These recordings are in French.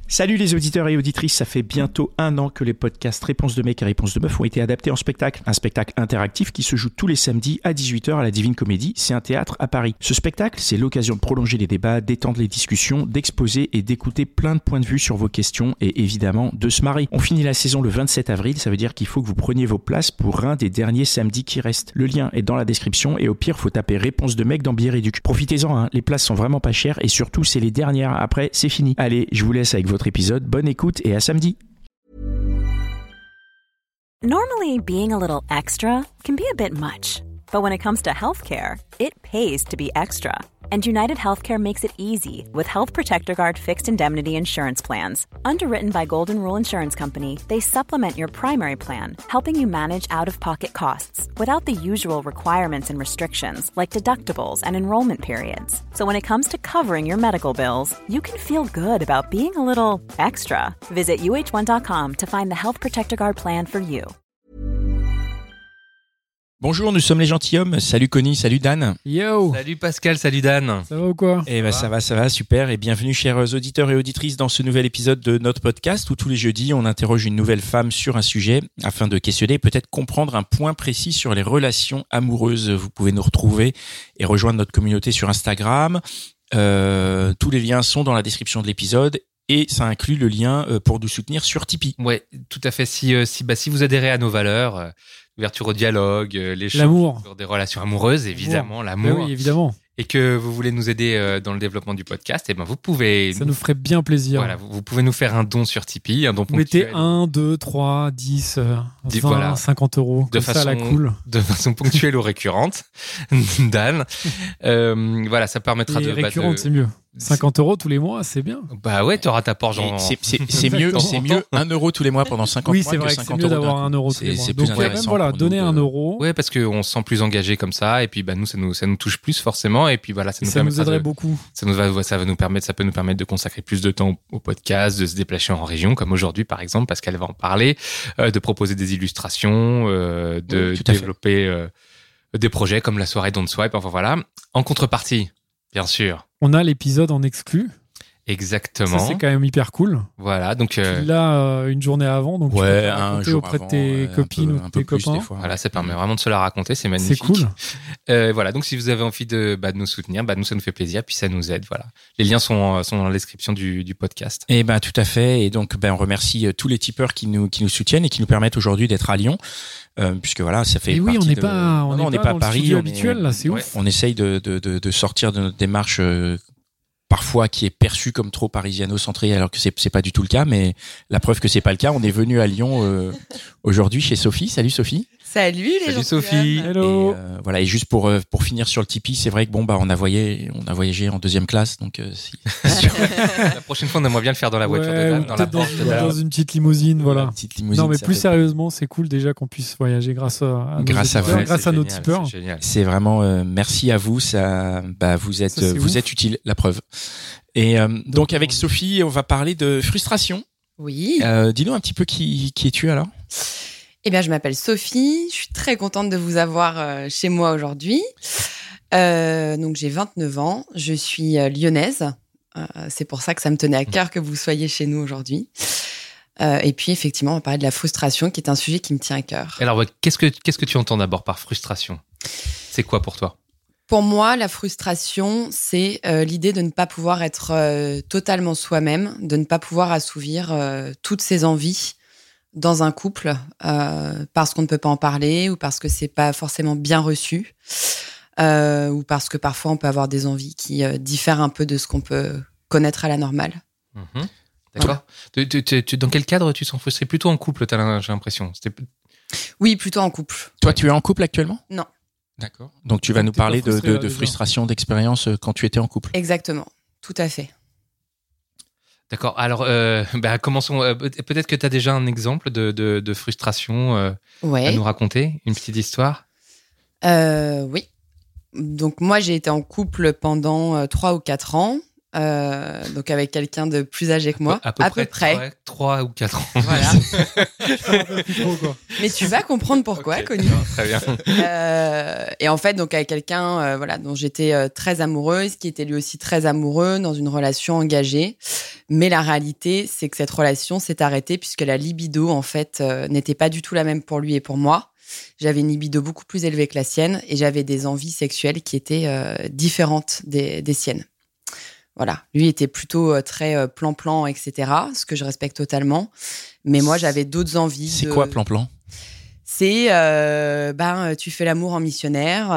Salut les auditeurs et auditrices, ça fait bientôt 1 an que les podcasts Réponse de mec et Réponse de meuf ont été adaptés en spectacle. Un spectacle interactif qui se joue tous les samedis à 18h à la Divine Comédie, c'est un théâtre à Paris. Ce spectacle, c'est l'occasion de prolonger les débats, d'étendre les discussions, d'exposer et d'écouter plein de points de vue sur vos questions et évidemment de se marrer. On finit la saison le 27 avril, ça veut dire qu'il faut que vous preniez vos places pour un des derniers samedis qui restent. Le lien est dans la description et au pire, faut taper Réponse de mec dans Biéréduc. Profitez-en, hein, les places sont vraiment pas chères et surtout, c'est les dernières. Après, c'est fini. Allez, je vous laisse avec votre épisode. Bonne écoute et à samedi. Normally, being a little extra can be a bit much, but when it comes to healthcare, it pays to be extra. And United Healthcare makes it easy with Health Protector Guard fixed indemnity insurance plans. Underwritten by Golden Rule Insurance Company, they supplement your primary plan, helping you manage out-of-pocket costs without the usual requirements and restrictions like deductibles and enrollment periods. So when it comes to covering your medical bills, you can feel good about being a little extra. Visit uh1.com to find the Health Protector Guard plan for you. Bonjour, nous sommes les gentilshommes. Salut Connie, salut Dan. Yo. Salut Pascal, salut Dan. Ça va ou quoi? Eh ben ça va, super. Et bienvenue chers auditeurs et auditrices dans ce nouvel épisode de notre podcast où tous les jeudis on interroge une nouvelle femme sur un sujet afin de questionner et peut-être comprendre un point précis sur les relations amoureuses. Vous pouvez nous retrouver et rejoindre notre communauté sur Instagram. Tous les liens sont dans la description de l'épisode. Et ça inclut le lien pour nous soutenir sur Tipeee. Ouais, tout à fait. Si vous adhérez à nos valeurs, l'ouverture au dialogue, l'échange l'amour, sur des relations amoureuses, évidemment, l'amour. Oui, évidemment. Et que vous voulez nous aider dans le développement du podcast, et ben vous pouvez. Ça nous ferait bien plaisir. Voilà, vous pouvez nous faire un don sur Tipeee, un don vous ponctuel. mettez 1, 2, 3, 10, 20, voilà. 50 euros. De comme ça, à la cool. De façon ponctuelle ou récurrente. Dan. Voilà, ça permettra et récurrente, c'est mieux. 50 euros tous les mois, c'est bien. Bah ouais, t'auras ta porte en... C'est mieux 1 euro tous les mois pendant 50 oui, mois c'est vrai que que 50 c'est mieux euros d'avoir 1 euro tous les mois. C'est donc plus intéressant. voilà, donner 1 euro. Ouais, parce qu'on se sent plus engagé comme ça, et puis bah nous ça nous touche plus forcément, et puis voilà, ça nous aiderait beaucoup. Ça peut nous permettre de consacrer plus de temps au podcast, de se déplacer en région, comme aujourd'hui par exemple, parce qu'elle va en parler, de proposer des illustrations, de développer des projets comme la soirée Don't Swipe. Enfin voilà. En contrepartie, bien sûr, on a l'épisode en exclu. Exactement. Ça, c'est quand même hyper cool. Voilà, donc... Là, une journée avant, donc tu peux raconter auprès de tes copines ou de tes copains. Voilà, ça permet vraiment de se la raconter, c'est magnifique. C'est cool. Voilà, donc si vous avez envie de nous soutenir, nous, ça nous fait plaisir, puis ça nous aide, voilà. Les liens sont dans la description du podcast. Eh ben, tout à fait. Et donc, on remercie tous les tipeurs qui nous soutiennent et qui nous permettent aujourd'hui d'être à Lyon. Puisque voilà, ça fait et oui, partie on n'est pas à Paris, habituel, là, c'est ouf. On essaye de sortir de notre démarche, parfois qui est perçu comme trop parisiano-centré, alors que c'est pas du tout le cas, mais la preuve que c'est pas le cas, on est venu à Lyon aujourd'hui chez Sophie. Salut Sophie. Salut Sophie. Hello. Et, voilà, et juste pour finir sur le Tipeee, c'est vrai que on a voyagé en 2e classe, donc la prochaine fois on aimerait bien le faire dans la voiture de Dan, dans une petite limousine, voilà. Petite limousine, non mais plus sérieusement, c'est cool déjà qu'on puisse voyager grâce à nos tipeurs. C'est vraiment merci à vous, ça vous êtes utile, la preuve. Et donc avec Sophie, on va parler de frustration. Oui. Dis-nous un petit peu qui es-tu alors? Eh bien, je m'appelle Sophie. Je suis très contente de vous avoir chez moi aujourd'hui. Donc, j'ai 29 ans. Je suis lyonnaise. C'est pour ça que ça me tenait à cœur que vous soyez chez nous aujourd'hui. Et puis, effectivement, on va parler de la frustration, qui est un sujet qui me tient à cœur. Alors, qu'est-ce que tu entends d'abord par frustration? C'est quoi pour toi? Pour moi, la frustration, c'est l'idée de ne pas pouvoir être totalement soi-même, de ne pas pouvoir assouvir toutes ses envies dans un couple parce qu'on ne peut pas en parler ou parce que c'est pas forcément bien reçu ou parce que parfois on peut avoir des envies qui diffèrent un peu de ce qu'on peut connaître à la normale. Mmh. D'accord. Dans quel cadre tu sens frustré? Plutôt en couple, j'ai l'impression. Oui, plutôt en couple. Toi, tu es en couple actuellement? Non. D'accord. Donc tu vas nous parler de frustration, d'expérience quand tu étais en couple. Exactement, tout à fait. D'accord. Alors, commençons. Peut-être que tu as déjà un exemple de frustration à nous raconter, une petite histoire. Oui. Donc moi, j'ai été en couple pendant 3 ou 4 ans. donc avec quelqu'un de plus âgé que moi. À peu près 3 ou 4 ans. Voilà. Quoi. Mais tu vas comprendre pourquoi, Connie. Très bien. Et en fait, donc avec quelqu'un dont j'étais très amoureuse, qui était lui aussi très amoureux, dans une relation engagée. Mais la réalité, c'est que cette relation s'est arrêtée puisque la libido, en fait, n'était pas du tout la même pour lui et pour moi. J'avais une libido beaucoup plus élevée que la sienne et j'avais des envies sexuelles qui étaient différentes des siennes. Voilà. Lui était plutôt très plan-plan, etc., ce que je respecte totalement. Mais moi, j'avais d'autres envies. C'est quoi plan-plan ? C'est, tu fais l'amour en missionnaire,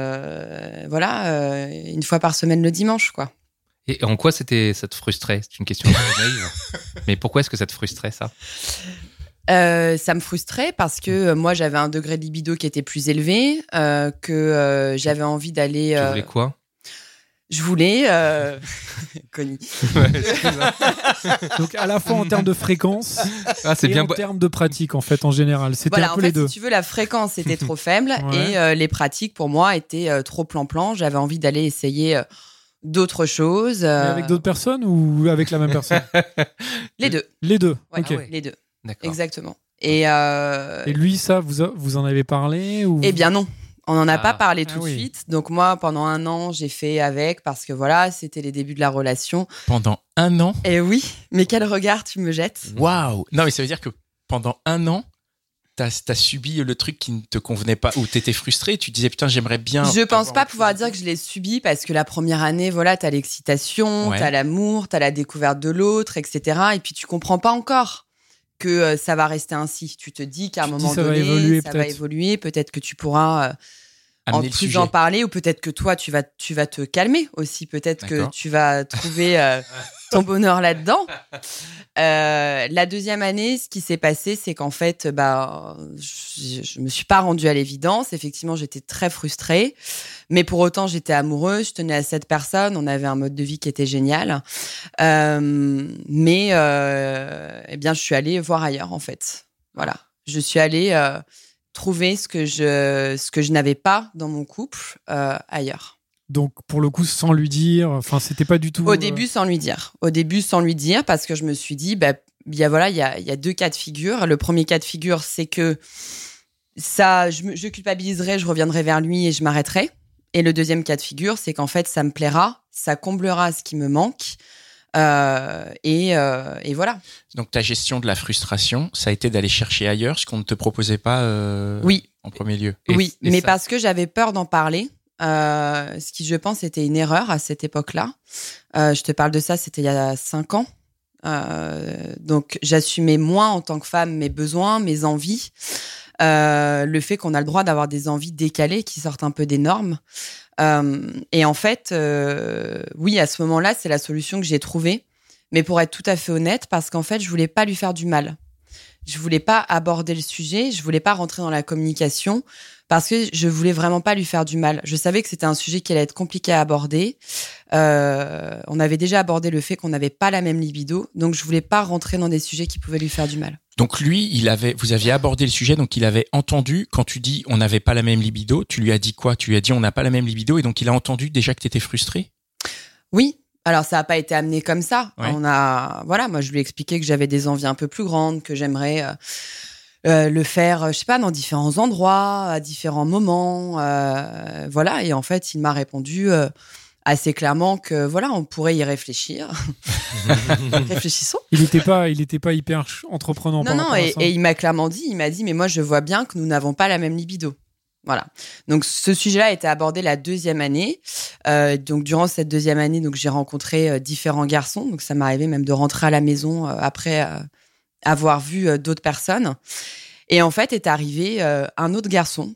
une fois par semaine le dimanche, quoi. Et en quoi ça te frustrait ? C'est une question naïve. Mais pourquoi est-ce que ça te frustrait, ça ? Ça me frustrait parce que moi, j'avais un degré de libido qui était plus élevé, que j'avais envie d'aller... Tu voulais quoi ? Je voulais... Connie. Donc, à la fois en termes de fréquence c'est et bien en termes de pratique, en fait, en général. C'était un peu les deux. Si tu veux, la fréquence était trop faible Ouais. et les pratiques, pour moi, étaient trop plan-plan. J'avais envie d'aller essayer d'autres choses. Mais avec d'autres personnes ou avec la même personne ? Les deux. Les deux, Ouais, ok. Les deux. D'accord. Exactement. Et lui, ça, vous en avez parlé ou... Eh bien non, on n'en a pas parlé Ah tout de oui. suite. Donc moi, pendant 1 an, j'ai fait avec parce que voilà, c'était les débuts de la relation. Pendant 1 an ? Et oui, mais quel regard tu me jettes ? Waouh ! Non, mais ça veut dire que pendant 1 an, t'as subi le truc qui ne te convenait pas, ou t'étais frustré, et tu disais putain, j'aimerais bien. Je pense pas pouvoir dire que je l'ai subi parce que la première année, voilà, t'as l'excitation, Ouais. t'as l'amour, t'as la découverte de l'autre, etc. Et puis tu comprends pas encore que ça va rester ainsi. Tu te dis qu'à un moment ça va donné, évoluer, ça va peut-être. évoluer. Peut-être que tu pourras Amener le plus sujet. en parler, ou peut-être que toi, tu vas te calmer aussi. Peut-être que D'accord. tu vas trouver ton bonheur là-dedans. La deuxième année, ce qui s'est passé, c'est qu'en fait, je me suis pas rendue à l'évidence. Effectivement, j'étais très frustrée. Mais pour autant, j'étais amoureuse. Je tenais à cette personne. On avait un mode de vie qui était génial. Mais je suis allée voir ailleurs, en fait. Voilà. Je suis allée trouver ce que je n'avais pas dans mon couple ailleurs. Donc, pour le coup, sans lui dire, enfin, c'était pas du tout... Au début, sans lui dire. Au début, sans lui dire, parce que je me suis dit, il y a 2 cas de figure. Le premier cas de figure, c'est que ça, je culpabiliserai, je reviendrai vers lui et je m'arrêterai. Et le deuxième cas de figure, c'est qu'en fait, ça me plaira, ça comblera ce qui me manque. Et voilà. Donc ta gestion de la frustration, ça a été d'aller chercher ailleurs ce qu'on ne te proposait pas Oui. en premier lieu. Oui, Et mais ça- parce que j'avais peur d'en parler. Ce qui, je pense, était une erreur à cette époque-là. Je te parle de ça, c'était il y a 5 ans. Donc, j'assumais moins en tant que femme mes besoins, mes envies. Le fait qu'on a le droit d'avoir des envies décalées qui sortent un peu des normes. Et en fait, oui, à ce moment-là, c'est la solution que j'ai trouvée. Mais pour être tout à fait honnête, parce qu'en fait, je voulais pas lui faire du mal. Je voulais pas aborder le sujet, je voulais pas rentrer dans la communication parce que je voulais vraiment pas lui faire du mal. Je savais que c'était un sujet qui allait être compliqué à aborder. On avait déjà abordé le fait qu'on n'avait pas la même libido, donc je voulais pas rentrer dans des sujets qui pouvaient lui faire du mal. Donc lui, vous aviez abordé le sujet, donc il avait entendu, quand tu dis on n'avait pas la même libido, tu lui as dit quoi ? Tu lui as dit on n'a pas la même libido, et donc il a entendu déjà que tu étais frustrée ? Oui. Alors, ça n'a pas été amené comme ça. Ouais. Moi, je lui ai expliqué que j'avais des envies un peu plus grandes, que j'aimerais le faire, je sais pas, dans différents endroits, à différents moments. Voilà. Et en fait, il m'a répondu assez clairement que voilà, on pourrait y réfléchir. Réfléchissons. Il était pas hyper entreprenant par Non, rapport à ça. et il m'a clairement dit, mais moi, je vois bien que nous n'avons pas la même libido. Voilà. Donc, ce sujet-là a été abordé la 2e année. Donc, durant cette 2e année, donc, j'ai rencontré différents garçons. Donc, ça m'est arrivé même de rentrer à la maison après avoir vu d'autres personnes. Et en fait, est arrivé un autre garçon,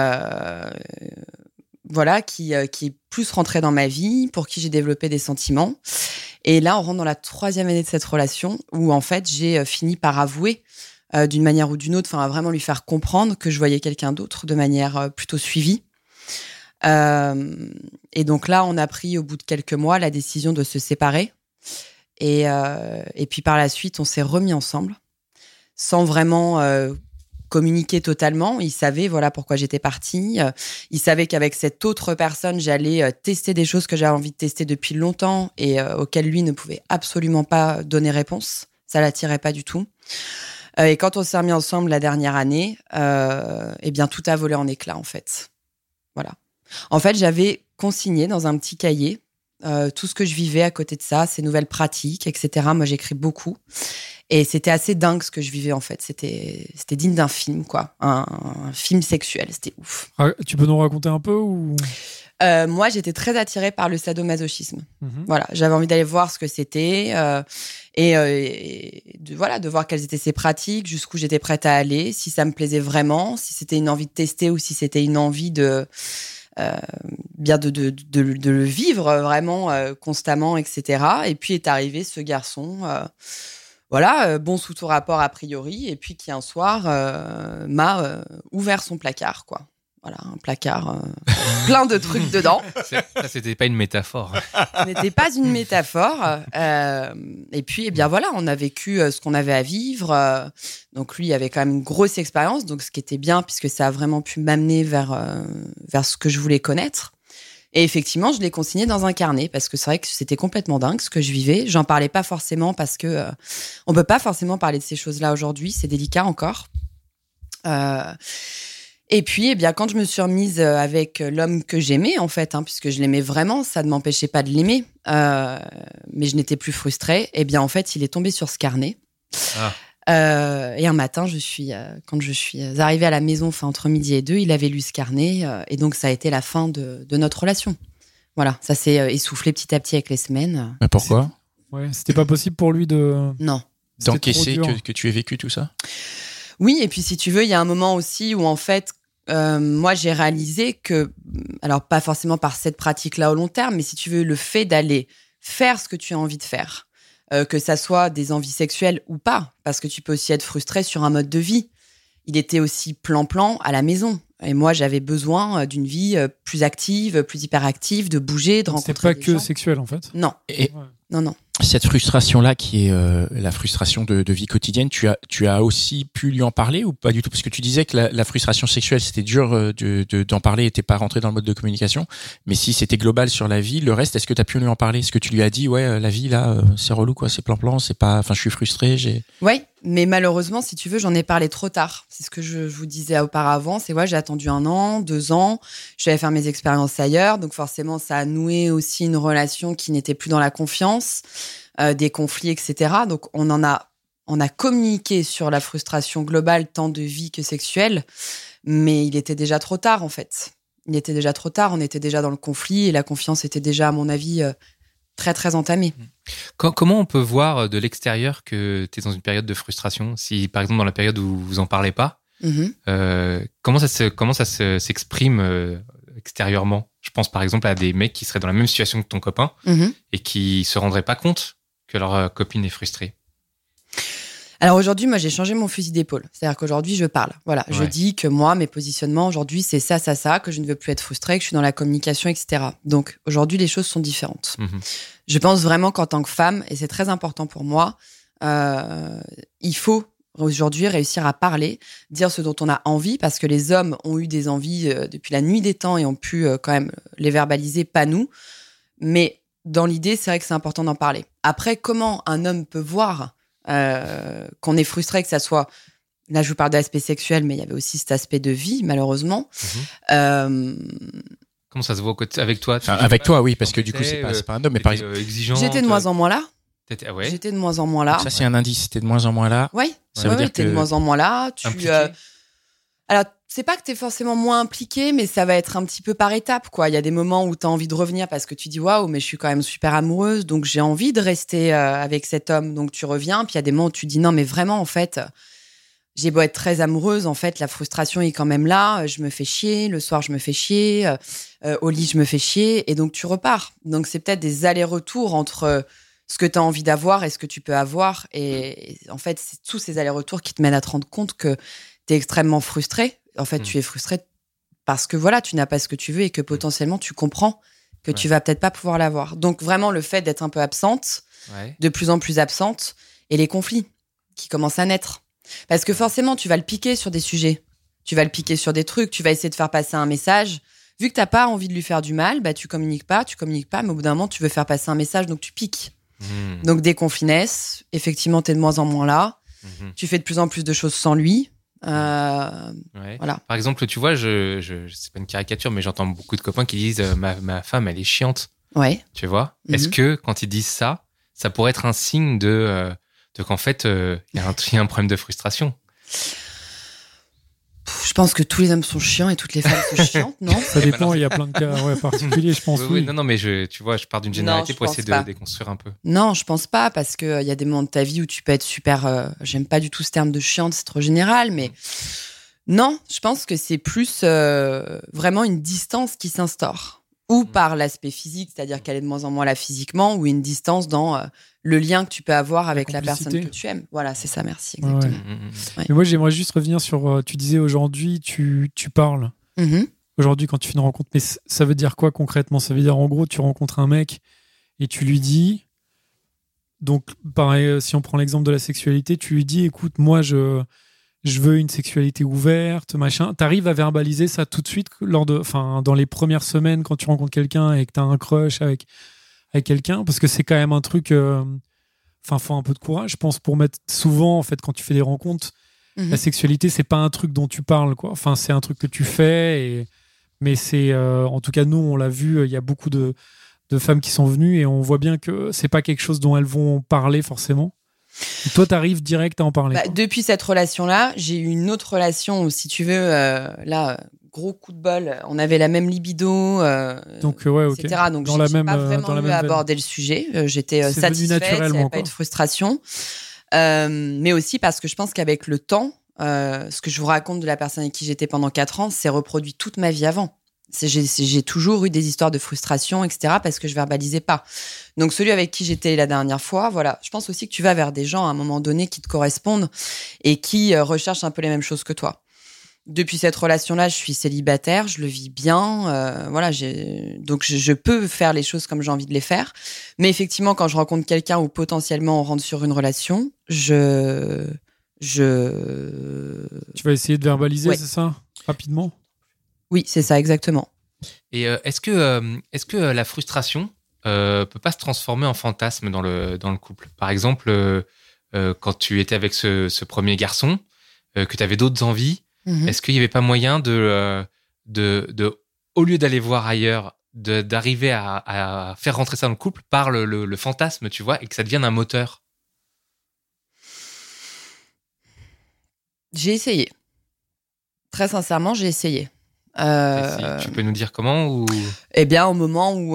voilà, qui est plus rentré dans ma vie, pour qui j'ai développé des sentiments. Et là, on rentre dans la 3e année de cette relation où, en fait, j'ai fini par avouer d'une manière ou d'une autre, enfin, à vraiment lui faire comprendre que je voyais quelqu'un d'autre de manière plutôt suivie. Et donc là, on a pris au bout de quelques mois la décision de se séparer. Et puis par la suite, on s'est remis ensemble sans vraiment communiqué totalement. Il savait voilà pourquoi j'étais partie. Il savait qu'avec cette autre personne, j'allais tester des choses que j'avais envie de tester depuis longtemps et auxquelles lui ne pouvait absolument pas donner réponse. Ça l'attirait pas du tout. Et quand on s'est remis ensemble la dernière année, eh bien tout a volé en éclats en fait. Voilà. En fait, j'avais consigné dans un petit cahier tout ce que je vivais à côté de ça, ces nouvelles pratiques, etc. Moi, j'écris beaucoup. Et c'était assez dingue ce que je vivais, en fait. C'était digne d'un film, quoi. Un film sexuel. C'était ouf. Ah, tu peux nous raconter un peu ou... Moi, j'étais très attirée par le sadomasochisme. Voilà, j'avais envie d'aller voir ce que c'était de voir quelles étaient ses pratiques, jusqu'où j'étais prête à aller, si ça me plaisait vraiment, si c'était une envie de tester ou si c'était une envie de le vivre vraiment constamment, etc. Et puis est arrivé ce garçon, bon sous tout rapport a priori, et puis qui un soir m'a ouvert son placard, quoi. Voilà, un placard plein de trucs dedans. Ça, c'était pas une métaphore. Ce n'était pas une métaphore. Et puis, eh bien voilà, on a vécu ce qu'on avait à vivre. Donc lui, il avait quand même une grosse expérience, donc ce qui était bien, puisque ça a vraiment pu m'amener vers ce que je voulais connaître. Et effectivement, je l'ai consigné dans un carnet, parce que c'est vrai que c'était complètement dingue ce que je vivais. J'en parlais pas forcément, parce que on peut pas forcément parler de ces choses-là aujourd'hui, c'est délicat encore. Et puis, eh bien, quand je me suis remise avec l'homme que j'aimais, en fait, puisque je l'aimais vraiment, ça ne m'empêchait pas de l'aimer, mais je n'étais plus frustrée. Eh bien, en fait, il est tombé sur ce carnet. Et un matin, quand je suis arrivée à la maison, entre midi et 2, il avait lu ce carnet, et donc ça a été la fin de notre relation. Voilà, ça s'est essoufflé petit à petit avec les semaines. Mais pourquoi ? Ouais, c'était pas possible pour lui de... Non. D'encaisser que tu aies vécu tout ça ? Oui, et puis si tu veux, il y a un moment aussi où en fait, moi j'ai réalisé que, alors pas forcément par cette pratique-là au long terme, mais si tu veux, le fait d'aller faire ce que tu as envie de faire, que ça soit des envies sexuelles ou pas, parce que tu peux aussi être frustré sur un mode de vie. Il était aussi plan-plan à la maison. Et moi, j'avais besoin d'une vie plus active, plus hyperactive, de bouger, de rencontrer des gens. C'est pas que sexuel, en fait. Non. Non. Cette frustration-là, qui est la frustration de vie quotidienne, tu as aussi pu lui en parler ou pas du tout ? Parce que tu disais que la frustration sexuelle, c'était dur d'en parler et t'es pas rentré dans le mode de communication. Mais si c'était global sur la vie, le reste, est-ce que tu as pu lui en parler ? Est-ce que tu lui as dit, la vie, là, c'est relou, quoi, c'est plan-plan, c'est pas, je suis frustré, Oui, mais malheureusement, si tu veux, j'en ai parlé trop tard. C'est ce que je vous disais auparavant. C'est j'ai attendu 1 an, 2 ans. Je vais faire mes expériences ailleurs. Donc forcément, ça a noué aussi une relation qui n'était plus dans la confiance, des conflits, etc. Donc on a communiqué sur la frustration globale, tant de vie que sexuelle. Mais il était déjà trop tard, en fait. Il était déjà trop tard. On était déjà dans le conflit et la confiance était déjà, à mon avis, très, très entamée. Comment on peut voir de l'extérieur que tu es dans une période de frustration ? Si, par exemple, dans la période où vous en parlez pas, comment ça s'exprime extérieurement ? Je pense, par exemple, à des mecs qui seraient dans la même situation que ton copain et qui se rendraient pas compte que leur copine est frustrée. Alors aujourd'hui, moi, j'ai changé mon fusil d'épaule. C'est-à-dire qu'aujourd'hui, je parle. Voilà, je dis que moi, mes positionnements aujourd'hui, c'est ça, que je ne veux plus être frustrée, que je suis dans la communication, etc. Donc aujourd'hui, les choses sont différentes. Je pense vraiment qu'en tant que femme, et c'est très important pour moi, il faut aujourd'hui réussir à parler, dire ce dont on a envie, parce que les hommes ont eu des envies depuis la nuit des temps et ont pu quand même les verbaliser, pas nous. Mais dans l'idée, c'est vrai que c'est important d'en parler. Après, comment un homme peut voir qu'on est frustré, que ça soit... Là, je vous parle d'aspect sexuel, mais il y avait aussi cet aspect de vie, malheureusement. Comment ça se voit avec toi ? Avec toi, oui, parce que du coup, c'est pas un homme, mais par exemple... J'étais de moins en moins là. Ouais. J'étais de moins en moins là. Donc ça, c'est un indice. T'es de moins en moins là. Oui, ça veut dire t'es de moins en moins là. Alors, c'est pas que t'es forcément moins impliqué, mais ça va être un petit peu par étapes, quoi. Il y a des moments où t'as envie de revenir parce que tu dis waouh, mais je suis quand même super amoureuse, donc j'ai envie de rester avec cet homme, donc tu reviens. Puis il y a des moments où tu dis non, mais vraiment, en fait, j'ai beau être très amoureuse, en fait, la frustration est quand même là. Je me fais chier, le soir, je me fais chier, au lit, je me fais chier, et donc tu repars. Donc c'est peut-être des allers-retours entre ce que tu as envie d'avoir et ce que tu peux avoir. Et en fait, c'est tous ces allers-retours qui te mènent à te rendre compte que tu es extrêmement frustré. En fait, tu es frustré parce que voilà, tu n'as pas ce que tu veux et que potentiellement tu comprends que tu vas peut-être pas pouvoir l'avoir. Donc vraiment, le fait d'être un peu absente, de plus en plus absente, et les conflits qui commencent à naître. Parce que forcément, tu vas le piquer sur des sujets. Tu vas le piquer sur des trucs. Tu vas essayer de faire passer un message. Vu que t'as pas envie de lui faire du mal, tu communiques pas, mais au bout d'un moment, tu veux faire passer un message, donc tu piques. Donc, dès qu'on finesse, effectivement, t'es de moins en moins là. Tu fais de plus en plus de choses sans lui. Voilà. Par exemple, tu vois, c'est pas une caricature, mais j'entends beaucoup de copains qui disent ma femme, elle est chiante. Ouais. Tu vois. Est-ce que quand ils disent ça pourrait être un signe de qu'en fait, il y a un problème de frustration? Je pense que tous les hommes sont chiants et toutes les femmes sont chiantes, non? Ça dépend, il y a plein de cas particuliers, je pense. Oui. Non, mais tu vois, je pars d'une généralité pour essayer de déconstruire un peu. Non, je pense pas, parce qu'il y a des moments de ta vie où tu peux être super... j'aime pas du tout ce terme de chiante, c'est trop général, mais... Non, je pense que c'est plus vraiment une distance qui s'instaure. Ou par l'aspect physique, c'est-à-dire qu'elle est de moins en moins là physiquement, ou une distance dans le lien que tu peux avoir avec la personne que tu aimes. Voilà, c'est ça, merci, exactement. Ouais. Mais moi, j'aimerais juste revenir sur... tu disais aujourd'hui, tu parles. Aujourd'hui, quand tu fais une rencontre, mais ça veut dire quoi concrètement? Ça veut dire, en gros, tu rencontres un mec et tu lui dis... Donc, pareil, si on prend l'exemple de la sexualité, tu lui dis, écoute, moi, je veux une sexualité ouverte, machin. T'arrives à verbaliser ça tout de suite dans les premières semaines quand tu rencontres quelqu'un et que t'as un crush avec quelqu'un, parce que c'est quand même un truc. Faut un peu de courage, je pense, pour mettre souvent, en fait, quand tu fais des rencontres, la sexualité, c'est pas un truc dont tu parles, quoi. Enfin, c'est un truc que tu fais, mais c'est, en tout cas, nous, on l'a vu, il y a beaucoup de femmes qui sont venues et on voit bien que c'est pas quelque chose dont elles vont parler forcément. Et toi, t'arrives direct à en parler. Depuis cette relation-là, j'ai eu une autre relation où, si tu veux, gros coup de bol, on avait la même libido, donc, okay. etc. Donc, j'ai pas vraiment eu à aborder le sujet. J'étais satisfaite, il n'y avait pas eu de frustration. Mais aussi parce que je pense qu'avec le temps, ce que je vous raconte de la personne avec qui j'étais pendant 4 ans, c'est reproduit toute ma vie avant. J'ai toujours eu des histoires de frustration, etc., parce que je verbalisais pas. Donc, celui avec qui j'étais la dernière fois, voilà. Je pense aussi que tu vas vers des gens, à un moment donné, qui te correspondent et qui recherchent un peu les mêmes choses que toi. Depuis cette relation-là, je suis célibataire, je le vis bien, voilà. Donc, je peux faire les choses comme j'ai envie de les faire. Mais effectivement, quand je rencontre quelqu'un ou potentiellement on rentre sur une relation, Tu vas essayer de verbaliser, c'est ça, rapidement? Oui, c'est ça, exactement. Et est-ce que la frustration peut pas se transformer en fantasme dans le couple? Par exemple, quand tu étais avec ce premier garçon, que tu avais d'autres envies, est-ce qu'il n'y avait pas moyen de au lieu d'aller voir ailleurs, d'arriver à faire rentrer ça dans le couple par le fantasme, tu vois, et que ça devienne un moteur? J'ai essayé. Très sincèrement, j'ai essayé. Tu peux nous dire comment ou... Eh bien, au moment où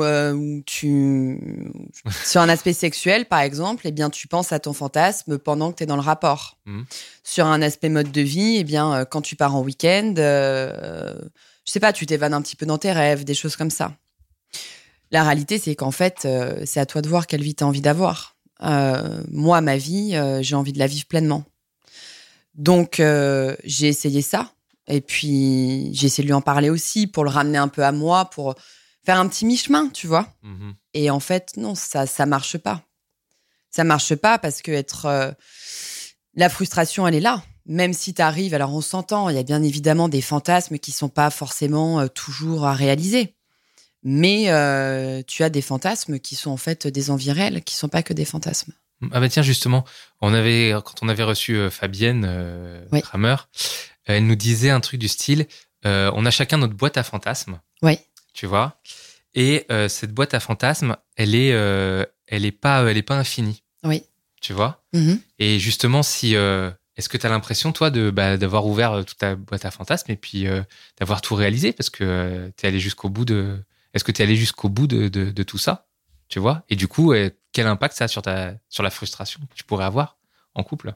sur un aspect sexuel, par exemple, eh bien, tu penses à ton fantasme pendant que tu es dans le rapport. Sur un aspect mode de vie, eh bien, quand tu pars en week-end, je sais pas, tu t'évannes un petit peu dans tes rêves, des choses comme ça. La réalité, c'est qu'en fait, c'est à toi de voir quelle vie tu as envie d'avoir. Moi, ma vie, j'ai envie de la vivre pleinement. Donc, j'ai essayé ça. Et puis, j'ai essayé de lui en parler aussi pour le ramener un peu à moi, pour faire un petit mi-chemin, tu vois. Et en fait, non, ça marche pas. Ça marche pas parce que la frustration, elle est là. Même si t'arrives, alors on s'entend, il y a bien évidemment des fantasmes qui sont pas forcément toujours à réaliser. Mais tu as des fantasmes qui sont en fait des envies réelles, qui sont pas que des fantasmes. Ah bah tiens, justement, quand on avait reçu Fabienne Kramer, elle nous disait un truc du style, on a chacun notre boîte à fantasmes. Oui. Tu vois. Et cette boîte à fantasmes, elle est pas infinie. Oui. Tu vois. Et justement, est-ce que tu as l'impression, toi, d'avoir ouvert toute ta boîte à fantasmes et puis d'avoir tout réalisé parce que t'es allé jusqu'au bout Est-ce que tu es allé jusqu'au bout de tout ça, tu vois? Et du coup, quel impact ça a sur la frustration que tu pourrais avoir en couple?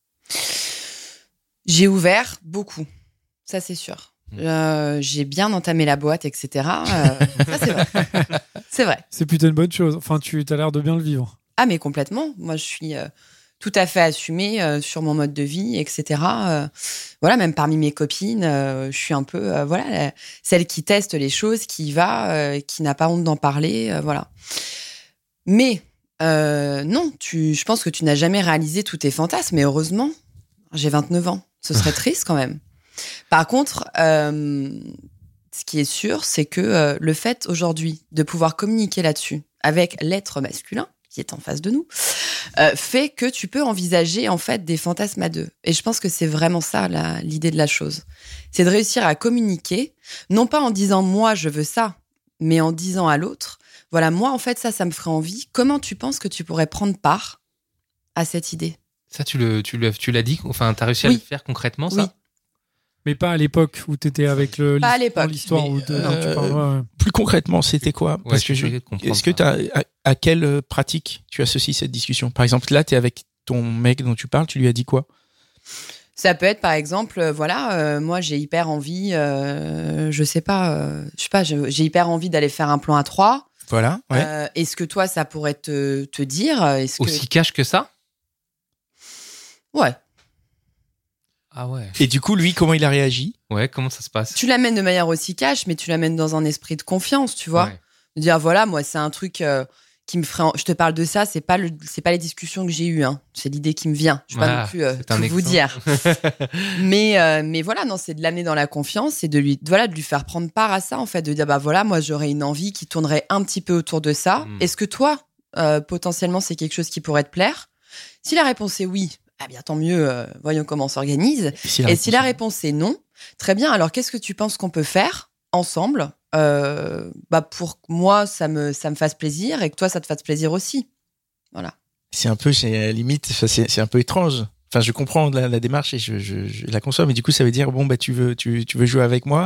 J'ai ouvert beaucoup, ça c'est sûr. J'ai bien entamé la boîte, etc. Ça c'est vrai. C'est vrai. C'est plutôt une bonne chose. Enfin, tu as l'air de bien le vivre. Ah mais complètement. Moi, je suis tout à fait assumée sur mon mode de vie, etc. Voilà, même parmi mes copines, je suis un peu celle qui teste les choses, qui y va, qui n'a pas honte d'en parler, voilà. Mais non, je pense que tu n'as jamais réalisé tous tes fantasmes, et heureusement. J'ai 29 ans. Ce serait triste quand même. Par contre, ce qui est sûr, c'est que le fait aujourd'hui de pouvoir communiquer là-dessus avec l'être masculin qui est en face de nous, fait que tu peux envisager en fait des fantasmes à deux. Et je pense que c'est vraiment ça l'idée de la chose. C'est de réussir à communiquer, non pas en disant moi je veux ça, mais en disant à l'autre, voilà, moi en fait ça me ferait envie. Comment tu penses que tu pourrais prendre part à cette idée ? Ça, tu l'as dit, enfin, t'as réussi à le faire concrètement, ça ? Oui. Mais pas à l'époque où t'étais avec pas à l'époque. L'histoire où tu parles. Plus concrètement, c'était quoi ? Parce que est-ce que à quelle pratique tu associes cette discussion ? Par exemple, là, t'es avec ton mec dont tu parles, tu lui as dit quoi ? Ça peut être, par exemple, moi, j'ai hyper envie, j'ai hyper envie d'aller faire un plan à 3. Voilà, ouais. Est-ce que toi, ça pourrait te dire Aussi cash que ça ? Ouais. Ah ouais. Et du coup, lui, comment il a réagi ? Ouais, comment ça se passe ? Tu l'amènes de manière aussi cash, mais tu l'amènes dans un esprit de confiance, tu vois. Ouais. De dire, voilà, moi, c'est un truc qui me ferait... Je te parle de ça, c'est pas les discussions que j'ai eues, hein. C'est l'idée qui me vient. Je vais pas non plus tout vous dire. mais voilà, non, c'est de l'amener dans la confiance et de lui faire prendre part à ça, en fait. De dire, bah voilà, moi, j'aurais une envie qui tournerait un petit peu autour de ça. Est-ce que toi, potentiellement, c'est quelque chose qui pourrait te plaire ? Si la réponse est oui, ah bien, tant mieux, voyons comment on s'organise. Et si la réponse est non, très bien, alors qu'est-ce que tu penses qu'on peut faire ensemble pour que moi, ça me fasse plaisir et que toi, ça te fasse plaisir aussi. Voilà. C'est un peu, limite, c'est un peu étrange. Enfin, je comprends la démarche et je la conçois, mais du coup, ça veut dire, bon, bah, tu veux jouer avec moi ?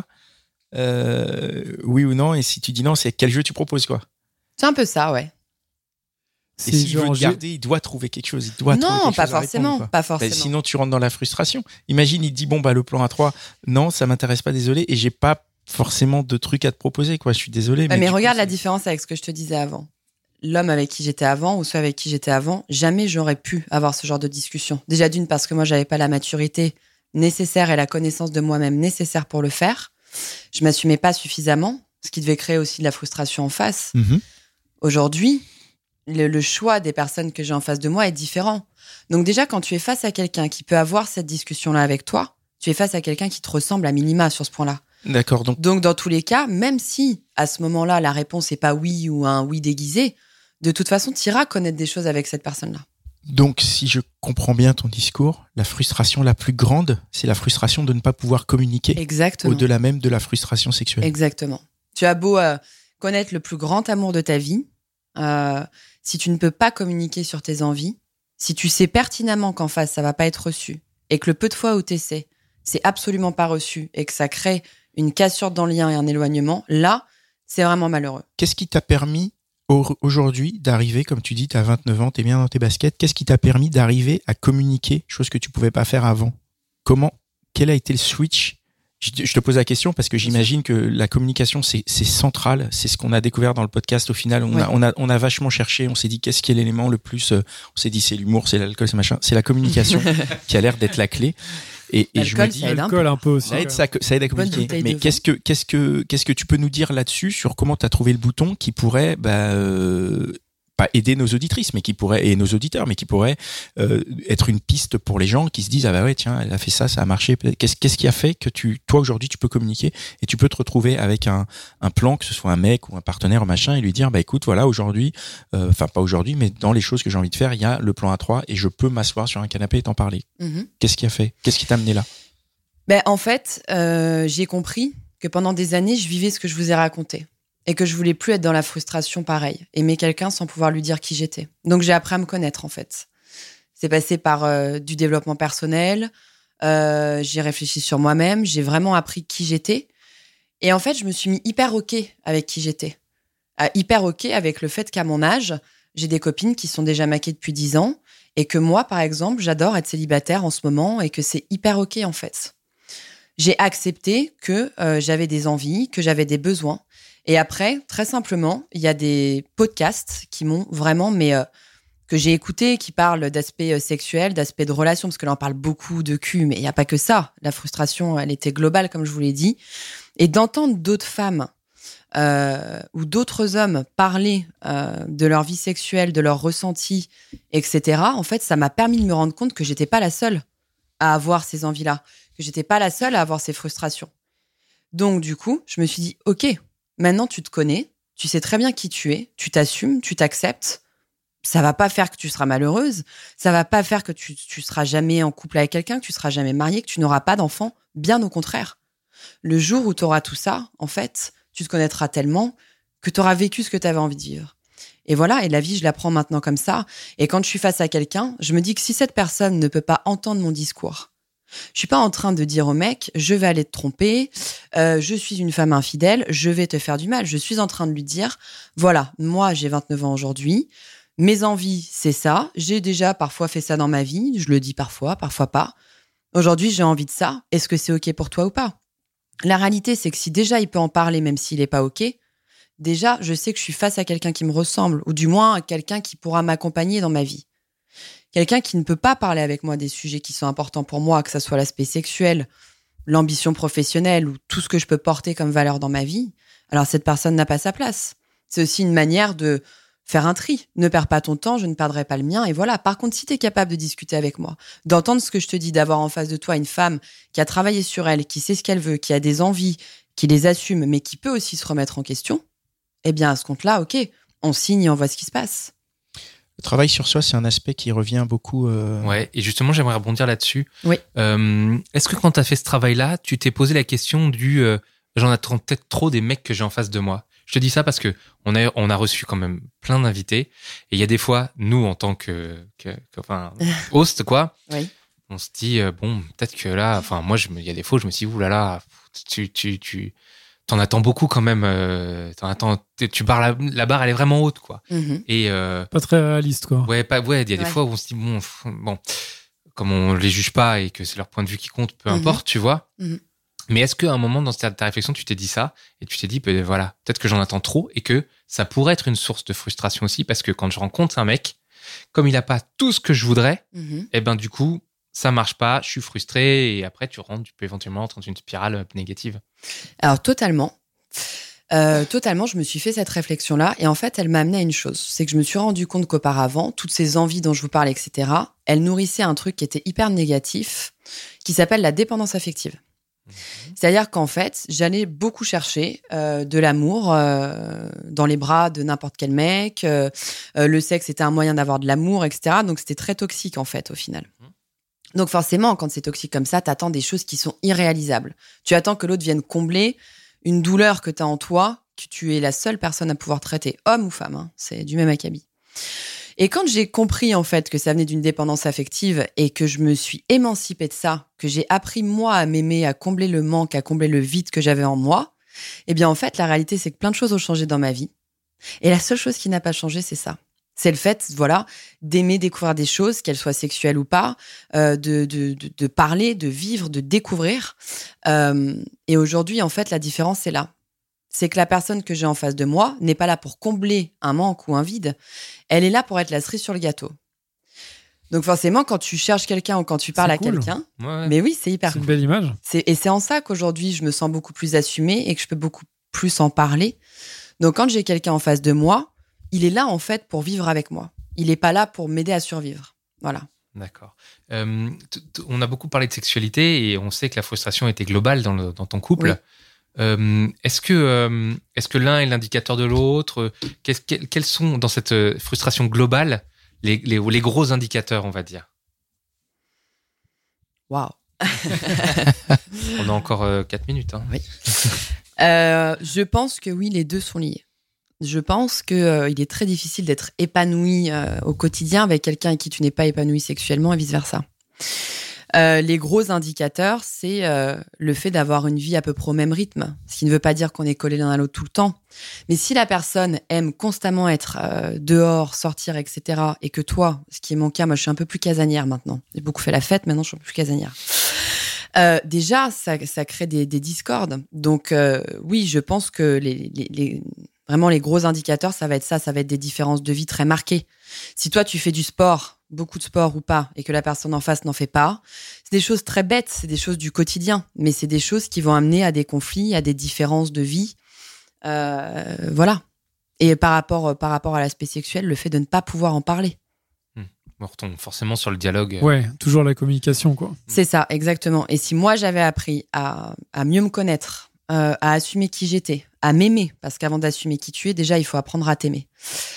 Oui ou non ? Et si tu dis non, c'est quel jeu tu proposes, quoi ? C'est un peu ça, ouais. Et s'il veut te garder, il doit trouver quelque chose. Non, pas forcément. Sinon, tu rentres dans la frustration. Imagine, il te dit, bon, bah, le plan A3, non, ça m'intéresse pas, désolé, et j'ai pas forcément de trucs à te proposer, quoi. Je suis désolé. Mais regarde la différence avec ce que je te disais avant. L'homme avec qui j'étais avant, ou ceux avec qui j'étais avant, jamais j'aurais pu avoir ce genre de discussion. Déjà d'une, parce que moi, j'avais pas la maturité nécessaire et la connaissance de moi-même nécessaire pour le faire. Je m'assumais pas suffisamment, ce qui devait créer aussi de la frustration en face. Mm-hmm. Aujourd'hui, le choix des personnes que j'ai en face de moi est différent. Donc déjà, quand tu es face à quelqu'un qui peut avoir cette discussion-là avec toi, tu es face à quelqu'un qui te ressemble à minima sur ce point-là. D'accord. Donc dans tous les cas, même si à ce moment-là, la réponse n'est pas oui ou un oui déguisé, de toute façon, tu iras connaître des choses avec cette personne-là. Donc, si je comprends bien ton discours, la frustration la plus grande, c'est la frustration de ne pas pouvoir communiquer. Exactement. Au-delà même de la frustration sexuelle. Exactement. Tu as beau connaître le plus grand amour de ta vie, si tu ne peux pas communiquer sur tes envies, si tu sais pertinemment qu'en face, ça va pas être reçu, et que le peu de fois où tu essaies, c'est absolument pas reçu, et que ça crée une cassure dans le lien et un éloignement, là, c'est vraiment malheureux. Qu'est-ce qui t'a permis aujourd'hui d'arriver, comme tu dis, t'as 29 ans, t'es bien dans tes baskets, qu'est-ce qui t'a permis d'arriver à communiquer, chose que tu pouvais pas faire avant ? Quel a été le switch ? Je te pose la question parce que j'imagine que la communication, c'est central. C'est ce qu'on a découvert dans le podcast. Au final, on a vachement cherché. On s'est dit, qu'est-ce qui est l'élément le plus... on s'est dit, c'est l'humour, c'est l'alcool, c'est machin. C'est la communication qui a l'air d'être la clé. Et je me dis... L'alcool un peu aussi. Ça aide à communiquer. Mais qu'est-ce que tu peux nous dire là-dessus sur comment tu as trouvé le bouton qui pourrait... pas aider nos auditrices mais qui pourrait et nos auditeurs mais qui pourrait être une piste pour les gens qui se disent ah bah ouais tiens elle a fait ça a marché, qu'est-ce qui a fait que toi aujourd'hui tu peux communiquer et tu peux te retrouver avec un plan, que ce soit un mec ou un partenaire ou machin, et lui dire bah écoute voilà aujourd'hui pas aujourd'hui mais dans les choses que j'ai envie de faire il y a le plan A3 et je peux m'asseoir sur un canapé et t'en parler. Qu'est-ce qui t'a amené là? En fait j'ai compris que pendant des années je vivais ce que je vous ai raconté et que je voulais plus être dans la frustration pareil, aimer quelqu'un sans pouvoir lui dire qui j'étais. Donc j'ai appris à me connaître en fait. C'est passé par du développement personnel, j'ai réfléchi sur moi-même, j'ai vraiment appris qui j'étais. Et en fait, je me suis mis hyper OK avec qui j'étais. Hyper OK avec le fait qu'à mon âge, j'ai des copines qui sont déjà maquées depuis 10 ans et que moi, par exemple, j'adore être célibataire en ce moment et que c'est hyper OK en fait. J'ai accepté que j'avais des envies, que j'avais des besoins. Et après, très simplement, il y a des podcasts qui m'ont vraiment, que j'ai écoutés, qui parlent d'aspects sexuels, d'aspects de relations, parce que là, on parle beaucoup de cul, mais il n'y a pas que ça. La frustration, elle était globale, comme je vous l'ai dit. Et d'entendre d'autres femmes ou d'autres hommes parler de leur vie sexuelle, de leurs ressentis, etc., en fait, ça m'a permis de me rendre compte que j'étais pas la seule à avoir ces envies-là, que j'étais pas la seule à avoir ces frustrations. Donc, du coup, je me suis dit, OK, maintenant tu te connais, tu sais très bien qui tu es, tu t'assumes, tu t'acceptes. Ça va pas faire que tu seras malheureuse, ça va pas faire que tu seras jamais en couple avec quelqu'un, que tu seras jamais mariée, que tu n'auras pas d'enfant. Bien au contraire. Le jour où tu auras tout ça, en fait, tu te connaîtras tellement que tu auras vécu ce que tu avais envie de vivre. Et voilà, et la vie, je la prends maintenant comme ça. Et quand je suis face à quelqu'un, je me dis que si cette personne ne peut pas entendre mon discours, je suis pas en train de dire au mec, je vais aller te tromper, je suis une femme infidèle, je vais te faire du mal. Je suis en train de lui dire, voilà, moi, j'ai 29 ans aujourd'hui, mes envies, c'est ça. J'ai déjà parfois fait ça dans ma vie. Je le dis parfois pas. Aujourd'hui, j'ai envie de ça. Est-ce que c'est OK pour toi ou pas ? La réalité, c'est que si déjà il peut en parler, même s'il n'est pas OK, déjà, je sais que je suis face à quelqu'un qui me ressemble, ou du moins à quelqu'un qui pourra m'accompagner dans ma vie. Quelqu'un qui ne peut pas parler avec moi des sujets qui sont importants pour moi, que ce soit l'aspect sexuel, l'ambition professionnelle ou tout ce que je peux porter comme valeur dans ma vie. Alors, cette personne n'a pas sa place. C'est aussi une manière de faire un tri. Ne perds pas ton temps, je ne perdrai pas le mien. Et voilà. Par contre, si tu es capable de discuter avec moi, d'entendre ce que je te dis, d'avoir en face de toi une femme qui a travaillé sur elle, qui sait ce qu'elle veut, qui a des envies, qui les assume, mais qui peut aussi se remettre en question, eh bien, à ce compte-là, OK, on signe et on voit ce qui se passe. Le travail sur soi, c'est un aspect qui revient beaucoup. Ouais, et justement, j'aimerais rebondir là-dessus. Oui. Est-ce que quand tu as fait ce travail-là, tu t'es posé la question du j'en attends peut-être trop des mecs que j'ai en face de moi? Je te dis ça parce que on a reçu quand même plein d'invités, et il y a des fois, nous, en tant que host, quoi, oui. On se dit bon, peut-être que là, enfin, moi, il y a des fois, je me suis dit, oulala, t'en attends beaucoup quand même. Tu barres la barre, elle est vraiment haute, quoi. Mm-hmm. Et pas très réaliste, quoi. Ouais, il y a des fois où on se dit bon, comme on les juge pas et que c'est leur point de vue qui compte, peu importe, tu vois. Mm-hmm. Mais est-ce qu'à un moment dans ta réflexion, tu t'es dit ça et tu t'es dit, ben voilà, peut-être que j'en attends trop et que ça pourrait être une source de frustration aussi, parce que quand je rencontre un mec, comme il a pas tout ce que je voudrais, et ben du coup, ça marche pas, je suis frustré, et après tu peux éventuellement entrer dans une spirale négative. Alors totalement, je me suis fait cette réflexion-là, et en fait, elle m'a amené à une chose, c'est que je me suis rendu compte qu'auparavant, toutes ces envies dont je vous parle, etc., elles nourrissaient un truc qui était hyper négatif, qui s'appelle la dépendance affective. C'est-à-dire qu'en fait, j'allais beaucoup chercher de l'amour dans les bras de n'importe quel mec. Le sexe était un moyen d'avoir de l'amour, etc. Donc, c'était très toxique, en fait, au final. Donc, forcément, quand c'est toxique comme ça, t'attends des choses qui sont irréalisables. Tu attends que l'autre vienne combler une douleur que t'as en toi, que tu es la seule personne à pouvoir traiter, homme ou femme. Hein, c'est du même acabit. Et quand j'ai compris, en fait, que ça venait d'une dépendance affective et que je me suis émancipée de ça, que j'ai appris, moi, à m'aimer, à combler le manque, à combler le vide que j'avais en moi, eh bien, en fait, la réalité, c'est que plein de choses ont changé dans ma vie. Et la seule chose qui n'a pas changé, c'est ça. C'est le fait, voilà, d'aimer découvrir des choses, qu'elles soient sexuelles ou pas, de parler, de vivre, de découvrir. Et aujourd'hui, en fait, la différence, c'est là. C'est que la personne que j'ai en face de moi n'est pas là pour combler un manque ou un vide. Elle est là pour être la cerise sur le gâteau. Donc forcément, quand tu cherches quelqu'un ou quand tu parles à quelqu'un, mais oui, c'est hyper cool. C'est une belle image. Et c'est en ça qu'aujourd'hui, je me sens beaucoup plus assumée et que je peux beaucoup plus en parler. Donc quand j'ai quelqu'un en face de moi, il est là en fait pour vivre avec moi. Il n'est pas là pour m'aider à survivre. Voilà. D'accord. On a beaucoup parlé de sexualité et on sait que la frustration était globale dans ton couple. Oui. Est-ce que l'un est l'indicateur de l'autre? Quels sont, dans cette frustration globale, les gros indicateurs, on va dire? Waouh. On a encore 4 minutes. Hein. Oui. Je pense que oui, les deux sont liés. Je pense qu'il est très difficile d'être épanoui au quotidien avec quelqu'un avec qui tu n'es pas épanoui sexuellement et vice-versa. Les gros indicateurs, c'est le fait d'avoir une vie à peu près au même rythme, ce qui ne veut pas dire qu'on est collé l'un à l'autre tout le temps. Mais si la personne aime constamment être dehors, sortir, etc., et que toi, ce qui est mon cas, moi je suis un peu plus casanière maintenant. J'ai beaucoup fait la fête, maintenant je suis un peu plus casanière. Déjà, ça crée des discordes. Donc oui, je pense que vraiment les gros indicateurs, ça va être des différences de vie très marquées. Si toi tu fais du sport, beaucoup de sport ou pas, et que la personne en face n'en fait pas, c'est des choses très bêtes, c'est des choses du quotidien, mais c'est des choses qui vont amener à des conflits, à des différences de vie. Voilà. Et par rapport à l'aspect sexuel, le fait de ne pas pouvoir en parler. On retombe forcément sur le dialogue. Ouais, toujours la communication, quoi. C'est ça, exactement. Et si moi, j'avais appris à mieux me connaître, à assumer qui j'étais, à m'aimer, parce qu'avant d'assumer qui tu es, déjà, il faut apprendre à t'aimer.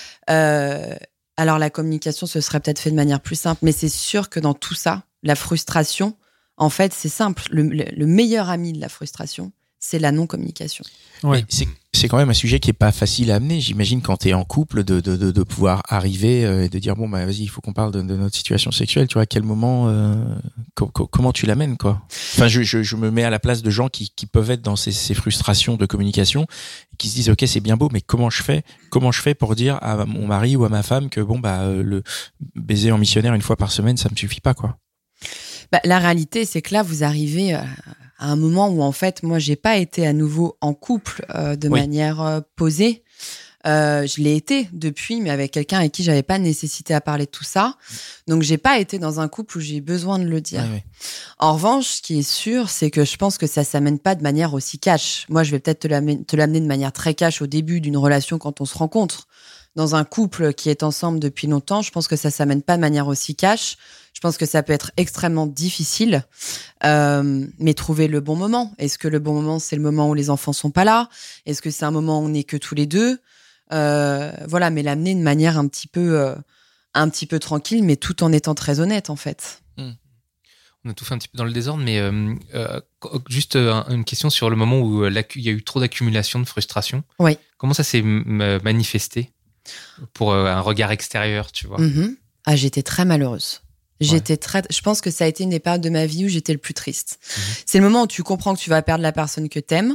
Alors, la communication, ce serait peut-être fait de manière plus simple, mais c'est sûr que dans tout ça, la frustration, en fait, c'est simple. Le meilleur ami de la frustration, c'est la non-communication. Ouais. C'est quand même un sujet qui est pas facile à amener. J'imagine quand t'es en couple de pouvoir arriver et de dire bon bah vas-y il faut qu'on parle de notre situation sexuelle. Tu vois à quel moment comment tu l'amènes quoi. Enfin je me mets à la place de gens qui peuvent être dans ces frustrations de communication et qui se disent ok c'est bien beau mais comment je fais pour dire à mon mari ou à ma femme que bon bah le baiser en missionnaire une fois par semaine ça me suffit pas quoi. Bah, la réalité c'est que là vous arrivez à un moment où en fait moi j'ai pas été à nouveau en couple de manière posée. Je l'ai été depuis, mais avec quelqu'un avec qui j'avais pas nécessité à parler de tout ça. Donc j'ai pas été dans un couple où j'ai besoin de le dire. Ouais. En revanche, ce qui est sûr, c'est que je pense que ça s'amène pas de manière aussi cash. Moi, je vais peut-être te l'amener de manière très cash au début d'une relation quand on se rencontre. Dans un couple qui est ensemble depuis longtemps, je pense que ça s'amène pas de manière aussi cash. Je pense que ça peut être extrêmement difficile, mais trouver le bon moment. Est-ce que le bon moment, c'est le moment où les enfants sont pas là? Est-ce que c'est un moment où on n'est que tous les deux? Voilà, mais l'amener de manière un petit peu tranquille, mais tout en étant très honnête, en fait. On a tout fait un petit peu dans le désordre, mais juste une question sur le moment où il y a eu trop d'accumulation de frustration. Oui. Comment ça s'est manifesté pour un regard extérieur, tu vois? Ah, j'étais très malheureuse. Je pense que ça a été une des périodes de ma vie où j'étais le plus triste. C'est le moment où tu comprends que tu vas perdre la personne que t'aimes,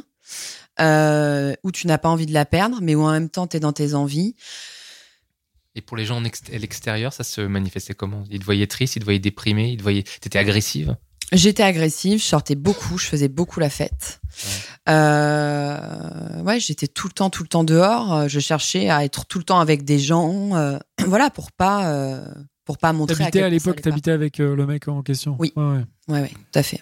où tu n'as pas envie de la perdre, mais où en même temps t'es dans tes envies. Et pour les gens à l'extérieur, ça se manifestait comment? Ils te voyaient triste, ils te voyaient déprimé, t'étais agressive? J'étais agressive, je sortais beaucoup, je faisais beaucoup la fête. J'étais tout le temps dehors. Je cherchais à être tout le temps avec des gens, voilà, pour pas montrer. T'habitais à l'époque, t'habitais avec le mec en question. Oui. Ouais, tout à fait.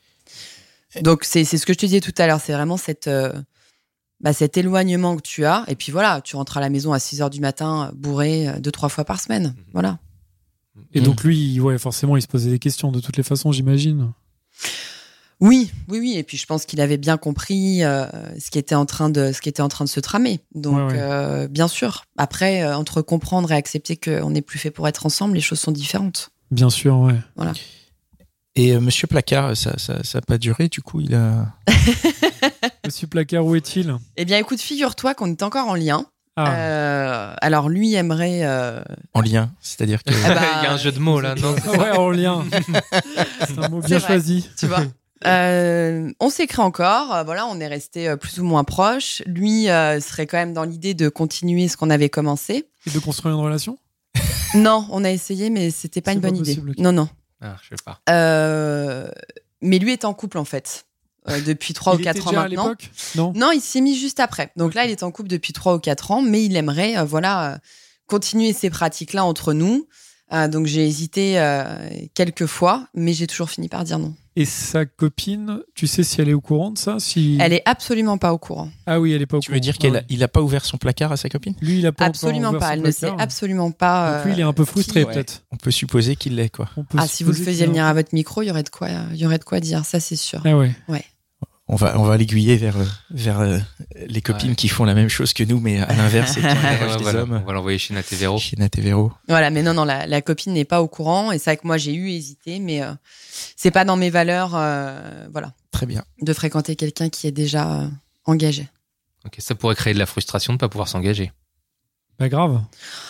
Donc c'est ce que je te disais tout à l'heure, c'est vraiment cet éloignement que tu as. Et puis voilà, tu rentres à la maison à 6h du matin, bourré 2-3 fois par semaine. Voilà. Et donc lui, forcément, il se posait des questions de toutes les façons, j'imagine. Oui. Et puis je pense qu'il avait bien compris ce qui était en train de se tramer. Donc bien sûr. Après, entre comprendre et accepter qu'on n'est plus fait pour être ensemble, les choses sont différentes. Bien sûr, ouais. Voilà. Et Monsieur Placard, ça a pas duré, du coup, il a... Monsieur Placard, où est-il? Eh bien, écoute, figure-toi qu'on est encore en lien. Alors, lui aimerait... En lien, c'est-à-dire que... Il y a un jeu de mots, là, non? Ouais, en lien. C'est un mot bien choisi. Tu vois. On s'écrit encore, voilà, on est resté plus ou moins proches. Lui serait quand même dans l'idée de continuer ce qu'on avait commencé. Et de construire une relation? Non, on a essayé, mais c'était pas une bonne idée. Non. Ah, je sais pas. Mais lui est en couple en fait, depuis 3 ou 4 ans maintenant. À l'époque? Non, il s'est mis juste après. Donc là, il est en couple depuis 3 ou 4 ans, mais il aimerait continuer ces pratiques-là entre nous. Donc j'ai hésité quelques fois, mais j'ai toujours fini par dire non. Et sa copine, tu sais si elle est au courant de ça? Elle est absolument pas au courant. Ah oui, elle est pas au courant. Tu veux dire qu'il a pas ouvert son placard à sa copine? Lui, il a pas absolument pas. Elle ne sait absolument pas. Donc lui, il est un peu frustré peut-être. On peut supposer qu'il l'est quoi. Si vous le faisiez venir à votre micro, il y aurait de quoi dire, ça c'est sûr. Ah ouais. Ouais. On va l'aiguiller vers les copines qui font la même chose que nous, mais à l'inverse, c'est des hommes. On va l'envoyer chez Natevero. Voilà, mais non, la copine n'est pas au courant. Et c'est vrai que moi, j'ai hésité, mais c'est pas dans mes valeurs, voilà. Très bien. De fréquenter quelqu'un qui est déjà engagé. Ok, ça pourrait créer de la frustration de ne pas pouvoir s'engager. Pas grave.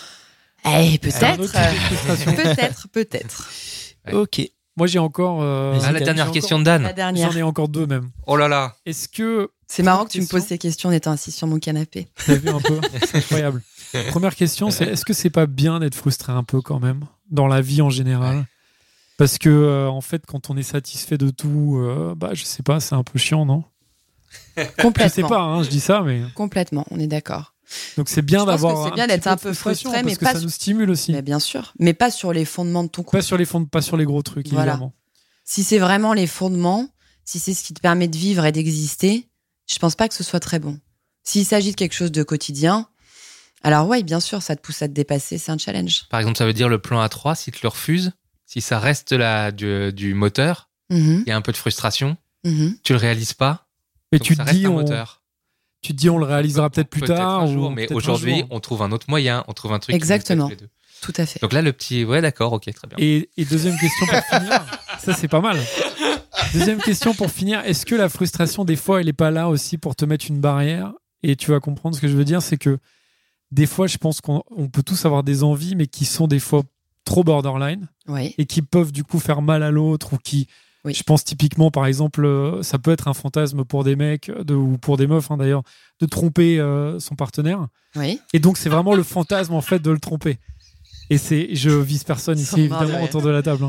Peut-être. Peut-être. Ouais. Ok. Moi, j'ai encore... la dernière question de Dan. J'en ai encore 2 même. Oh là là. Est-ce que... C'est marrant que tu me poses ces questions en étant assis sur mon canapé. T'as vu un peu? C'est incroyable. Première question, c'est est-ce que c'est pas bien d'être frustré un peu quand même dans la vie en général? Parce que en fait, quand on est satisfait de tout, je sais pas, c'est un peu chiant, non? Complètement. Je sais pas, je dis ça, mais... Complètement, on est d'accord. Donc c'est bien d'avoir... C'est bien d'être un peu frustré, mais pas... ça nous stimule aussi. Mais bien sûr, mais pas sur les fondements de ton couple. Pas sur les gros trucs, voilà. Évidemment. Si c'est vraiment les fondements, si c'est ce qui te permet de vivre et d'exister, je pense pas que ce soit très bon. S'il s'agit de quelque chose de quotidien, Alors oui, bien sûr, ça te pousse à te dépasser, c'est un challenge. Par exemple, ça veut dire le plan A3, si tu le refuses, si ça reste là du moteur, il y a un peu de frustration, tu le réalises pas, mais donc tu ça te reste dis un moteur. Tu te dis on le réalisera peut-être plus tard. Un jour, ou mais peut-être aujourd'hui, un jour. on trouve un autre moyen, on trouve un truc. Exactement. Qui nous fait tous les deux. Tout à fait. Donc là, le petit... Ouais, d'accord, ok, très bien. Et deuxième question pour finir. Ça, c'est pas mal. Deuxième question pour finir. Est-ce que la frustration, des fois, elle est pas là aussi pour te mettre une barrière? Et tu vas comprendre ce que je veux dire, c'est que des fois, je pense qu'on peut tous avoir des envies, mais qui sont des fois trop borderline. Oui. Et qui peuvent du coup faire mal à l'autre ou qui... Oui. Je pense typiquement, par exemple, ça peut être un fantasme pour des mecs ou pour des meufs d'ailleurs, de tromper son partenaire. Oui. Et donc, c'est vraiment le fantasme en fait de le tromper. Et je vise personne ici, évidemment, autour de la table.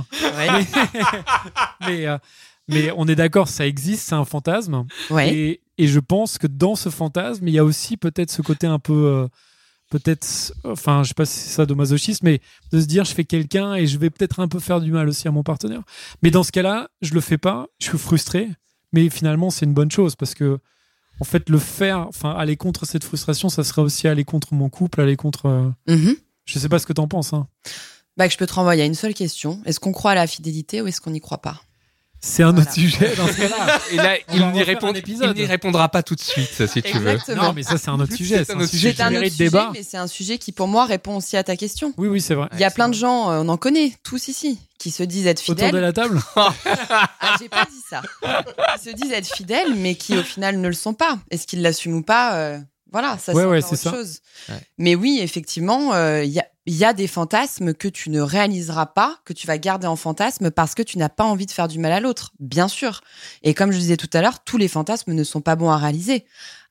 Oui. Mais on est d'accord, ça existe, c'est un fantasme. Oui. Et je pense que dans ce fantasme, il y a aussi peut-être ce côté un peu... enfin, je sais pas si c'est ça de masochisme, mais de se dire je fais quelqu'un et je vais peut-être un peu faire du mal aussi à mon partenaire. Mais dans ce cas-là, je le fais pas, je suis frustré, mais finalement c'est une bonne chose parce que en fait le faire, enfin aller contre cette frustration, ça serait aussi aller contre mon couple, aller contre. Je sais pas ce que t'en penses. Hein. Bah, je peux te renvoyer à une seule question. Est-ce qu'on croit à la fidélité ou est-ce qu'on n'y croit pas? C'est un autre sujet dans ce cas-là. Et là, il n'y répondra pas tout de suite, si tu veux. Non, mais ça, c'est un autre sujet. C'est un sujet qui mérite débat. Mais c'est un sujet qui, pour moi, répond aussi à ta question. Oui, c'est vrai. Il y a plein de gens, on en connaît tous ici, qui se disent être fidèles. Autour de la table J'ai pas dit ça. Qui se disent être fidèles, mais qui, au final, ne le sont pas. Est-ce qu'ils l'assument ou pas Voilà, ça, c'est autre chose. Ouais. Mais oui, effectivement, il y a des fantasmes que tu ne réaliseras pas, que tu vas garder en fantasme parce que tu n'as pas envie de faire du mal à l'autre, bien sûr. Et comme je disais tout à l'heure, tous les fantasmes ne sont pas bons à réaliser.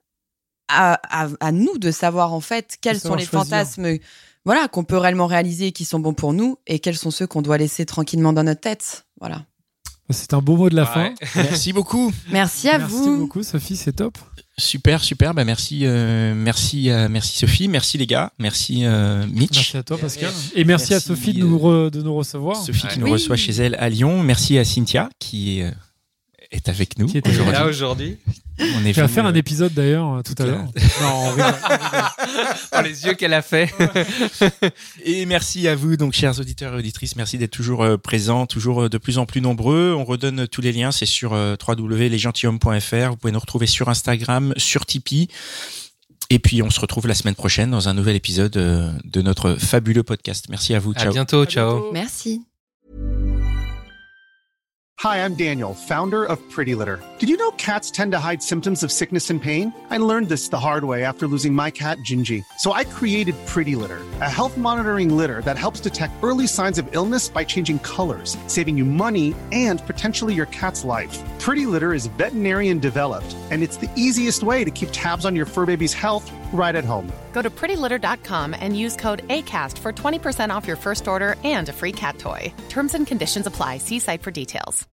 À nous de savoir en fait quels sont les fantasmes qu'on peut réellement réaliser et qui sont bons pour nous et quels sont ceux qu'on doit laisser tranquillement dans notre tête. Voilà. C'est un beau mot de la fin. Merci beaucoup. Merci à vous. Merci beaucoup, Sophie, c'est top. Super. Bah, merci Sophie, merci les gars, merci Mitch. Merci à toi Pascal. Et merci à Sophie de nous recevoir. Sophie qui nous reçoit chez elle à Lyon. Merci à Cynthia qui est avec nous aujourd'hui. On va faire un épisode d'ailleurs tout à l'heure. Non, on rigole. Oh, les yeux qu'elle a fait. Et merci à vous, donc chers auditeurs et auditrices, merci d'être toujours présents, toujours de plus en plus nombreux. On redonne tous les liens, c'est sur www.lesgentilhommes.fr. Vous pouvez nous retrouver sur Instagram, sur Tipeee. Et puis on se retrouve la semaine prochaine dans un nouvel épisode de notre fabuleux podcast. Merci à vous. Ciao. À bientôt. Ciao. Merci. Hi, I'm Daniel, founder of Pretty Litter. Did you know cats tend to hide symptoms of sickness and pain? I learned this the hard way after losing my cat, Gingy. So I created Pretty Litter, a health monitoring litter that helps detect early signs of illness by changing colors, saving you money and potentially your cat's life. Pretty Litter is veterinarian developed, and it's the easiest way to keep tabs on your fur baby's health right at home. Go to prettylitter.com and use code ACAST for 20% off your first order and a free cat toy. Terms and conditions apply. See site for details.